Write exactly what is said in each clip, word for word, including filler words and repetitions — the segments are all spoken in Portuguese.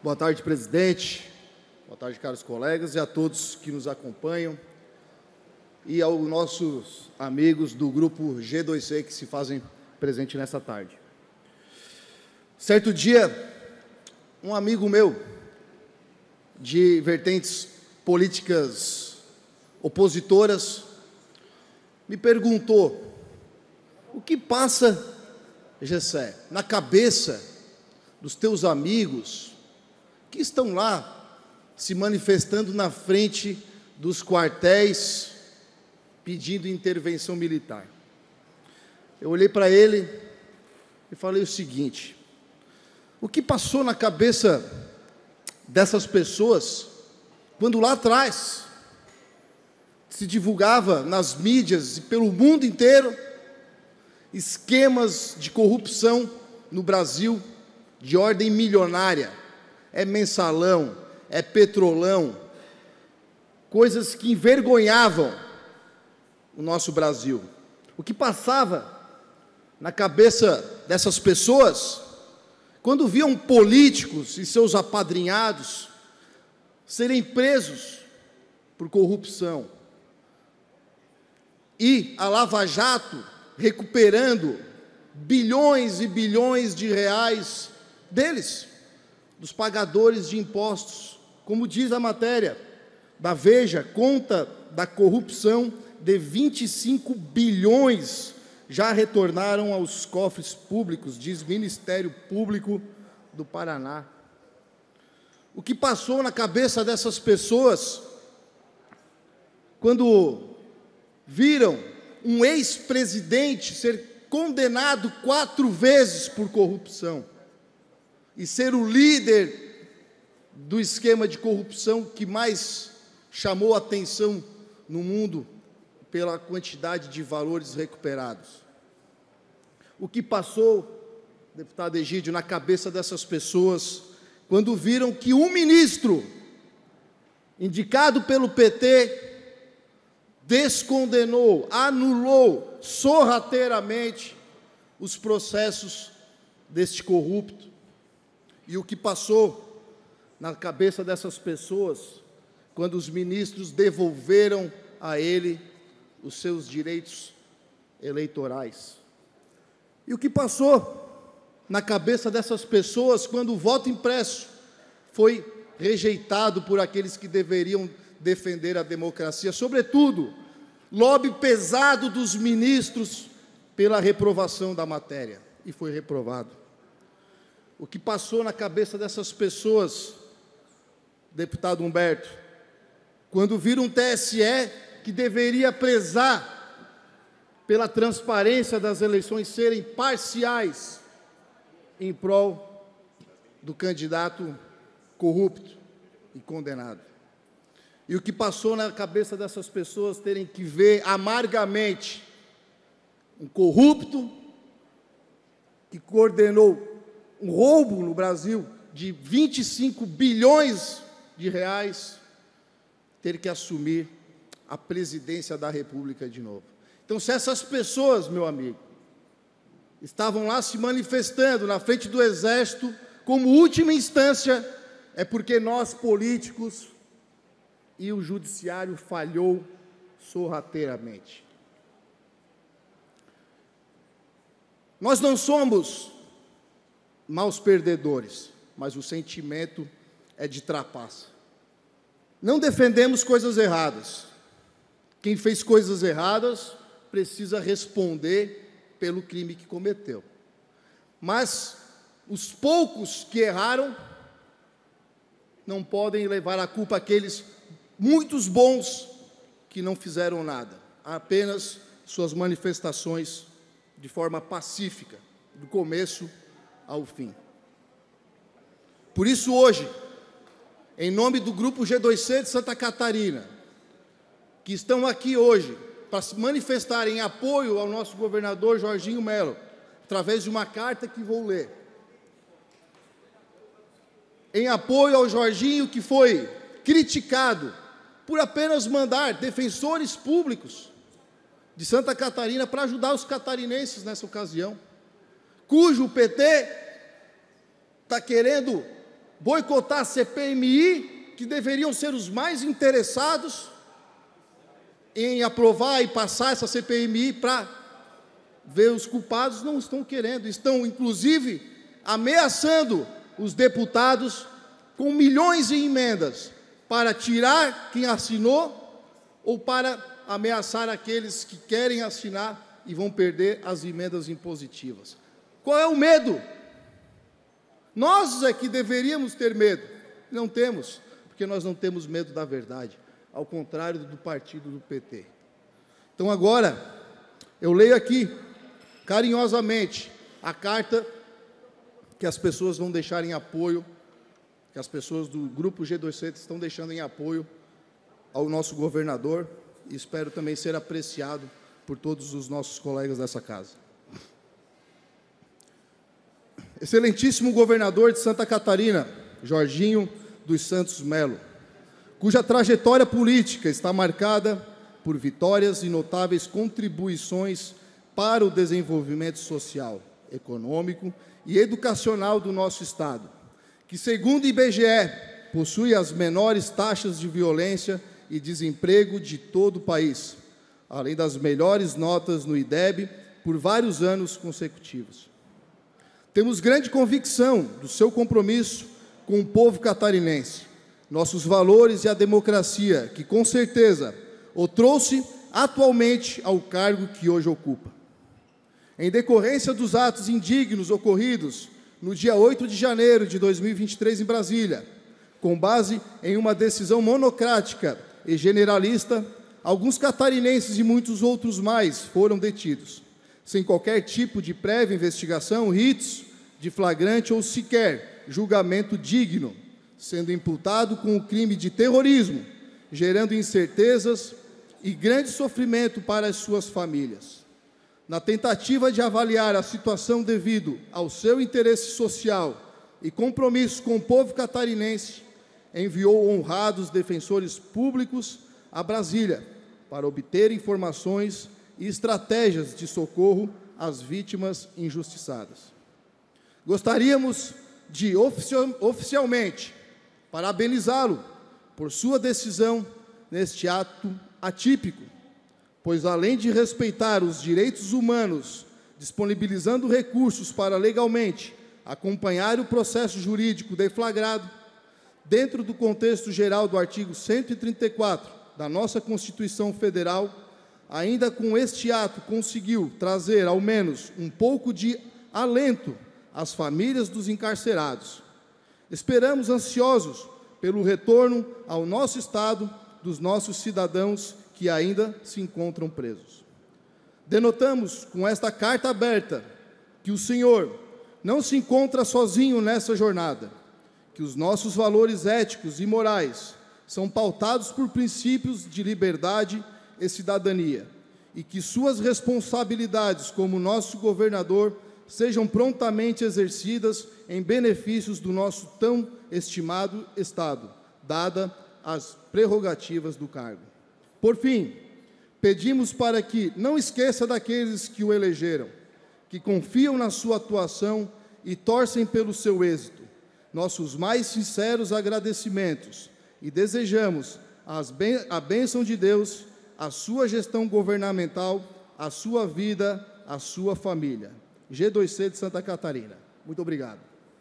Boa tarde, presidente. Boa tarde, caros colegas, e a todos que nos acompanham, e aos nossos amigos do grupo G dois C que se fazem presente nessa tarde. Certo dia, um amigo meu, de vertentes políticas opositoras, me perguntou: o que passa, Gessé, na cabeça dos teus amigos que estão lá se manifestando na frente dos quartéis pedindo intervenção militar? Eu olhei para ele e falei o seguinte: o que passou na cabeça dessas pessoas quando lá atrás se divulgava nas mídias e pelo mundo inteiro esquemas de corrupção no Brasil de ordem milionária? É mensalão, é petrolão, coisas que envergonhavam o nosso Brasil. O que passava na cabeça dessas pessoas quando viam políticos e seus apadrinhados serem presos por corrupção e a Lava Jato recuperando bilhões e bilhões de reais deles, dos pagadores de impostos. Como diz a matéria da Veja, conta da corrupção de vinte e cinco bilhões já retornaram aos cofres públicos, diz Ministério Público do Paraná. O que passou na cabeça dessas pessoas quando viram um ex-presidente ser condenado quatro vezes por corrupção e ser o líder do esquema de corrupção que mais chamou atenção no mundo pela quantidade de valores recuperados? O que passou, deputado Egídio, na cabeça dessas pessoas quando viram que um ministro indicado pelo P T descondenou, anulou sorrateiramente os processos deste corrupto? E o que passou na cabeça dessas pessoas quando os ministros devolveram a ele os seus direitos eleitorais? E o que passou na cabeça dessas pessoas quando o voto impresso foi rejeitado por aqueles que deveriam defender a democracia? Sobretudo, lobby pesado dos ministros pela reprovação da matéria, e foi reprovado. O que passou na cabeça dessas pessoas, deputado Humberto, quando viram um T S E que deveria prezar pela transparência das eleições serem parciais em prol do candidato corrupto e condenado? E o que passou na cabeça dessas pessoas terem que ver amargamente um corrupto que coordenou um roubo no Brasil de vinte e cinco bilhões de reais ter que assumir a presidência da República de novo? Então, se essas pessoas, meu amigo, estavam lá se manifestando na frente do Exército como última instância, é porque nós, políticos, e o Judiciário falhou sorrateiramente. Nós não somos maus perdedores, mas o sentimento é de trapaça. Não defendemos coisas erradas. Quem fez coisas erradas precisa responder pelo crime que cometeu. Mas os poucos que erraram não podem levar a culpa àqueles muitos bons que não fizeram nada, apenas suas manifestações de forma pacífica, do começo ao fim. Por isso, hoje, em nome do Grupo G dois C de Santa Catarina, que estão aqui hoje para se manifestar em apoio ao nosso governador Jorginho Melo, através de uma carta que vou ler, em apoio ao Jorginho, que foi criticado por apenas mandar defensores públicos de Santa Catarina para ajudar os catarinenses nessa ocasião, cujo P T está querendo boicotar a C P M I, que deveriam ser os mais interessados em aprovar e passar essa C P M I para ver os culpados, não estão querendo, estão inclusive ameaçando os deputados com milhões de emendas para tirar quem assinou ou para ameaçar aqueles que querem assinar e vão perder as emendas impositivas. Qual é o medo? Nós é que deveríamos ter medo. Não temos, porque nós não temos medo da verdade, ao contrário do partido do P T. Então agora, eu leio aqui, carinhosamente, a carta que as pessoas vão deixar em apoio, que as pessoas do Grupo G dois sete estão deixando em apoio ao nosso governador, e espero também ser apreciado por todos os nossos colegas dessa casa. Excelentíssimo governador de Santa Catarina, Jorginho dos Santos Melo, cuja trajetória política está marcada por vitórias e notáveis contribuições para o desenvolvimento social, econômico e educacional do nosso Estado, que, segundo o I B G E, possui as menores taxas de violência e desemprego de todo o país, além das melhores notas no I D E B por vários anos consecutivos. Temos grande convicção do seu compromisso com o povo catarinense, nossos valores e a democracia, que com certeza o trouxe atualmente ao cargo que hoje ocupa. Em decorrência dos atos indignos ocorridos no dia oito de janeiro de dois mil e vinte e três em Brasília, com base em uma decisão monocrática e generalista, alguns catarinenses e muitos outros mais foram detidos, sem qualquer tipo de prévia investigação, ritos de flagrante ou sequer julgamento digno, sendo imputado com o crime de terrorismo, gerando incertezas e grande sofrimento para as suas famílias. Na tentativa de avaliar a situação devido ao seu interesse social e compromisso com o povo catarinense, enviou honrados defensores públicos a Brasília para obter informações e estratégias de socorro às vítimas injustiçadas. Gostaríamos de oficial, oficialmente parabenizá-lo por sua decisão neste ato atípico, pois além de respeitar os direitos humanos, disponibilizando recursos para legalmente acompanhar o processo jurídico deflagrado, dentro do contexto geral do artigo cento e trinta e quatro da nossa Constituição Federal, ainda com este ato conseguiu trazer ao menos um pouco de alento às famílias dos encarcerados. Esperamos ansiosos pelo retorno ao nosso Estado dos nossos cidadãos que ainda se encontram presos. Denotamos com esta carta aberta que o Senhor não se encontra sozinho nessa jornada, que os nossos valores éticos e morais são pautados por princípios de liberdade e cidadania, e que suas responsabilidades como nosso governador sejam prontamente exercidas em benefícios do nosso tão estimado Estado, dada as prerrogativas do cargo. Por fim, pedimos para que não esqueça daqueles que o elegeram, que confiam na sua atuação e torcem pelo seu êxito, nossos mais sinceros agradecimentos, e desejamos as ben- a bênção de Deus, a sua gestão governamental, a sua vida, a sua família. G dois C de Santa Catarina. Muito obrigado.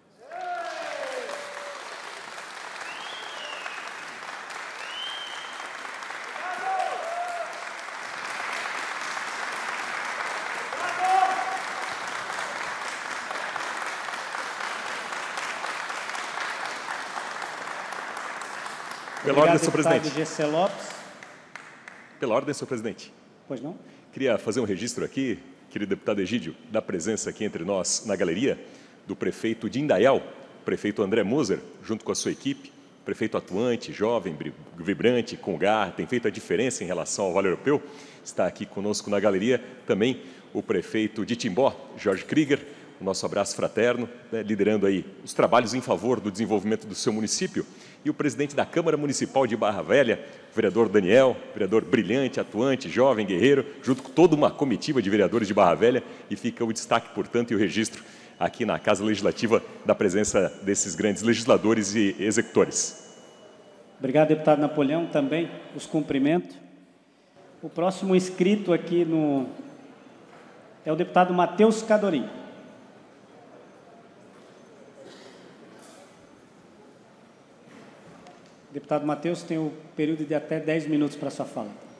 Pela ordem, senhor presidente. G C Lopes. Pela ordem, senhor presidente. Pois não? Queria fazer um registro aqui, querido deputado Egídio, da presença aqui entre nós na galeria do prefeito de Indaial, prefeito André Moser, junto com a sua equipe, prefeito atuante, jovem, vibrante, com garra, tem feito a diferença em relação ao Vale Europeu, está aqui conosco na galeria. Também o prefeito de Timbó, Jorge Krieger, o nosso abraço fraterno, né, liderando aí os trabalhos em favor do desenvolvimento do seu município. E o presidente da Câmara Municipal de Barra Velha, vereador Daniel, vereador brilhante, atuante, jovem, guerreiro, junto com toda uma comitiva de vereadores de Barra Velha, e fica o destaque, portanto, e o registro aqui na Casa Legislativa, da presença desses grandes legisladores e executores. Obrigado, deputado Napoleão, também os cumprimento. O próximo inscrito aqui no... é o deputado Matheus Cadorim. Deputado Matheus, tem o período de até dez minutos para sua fala.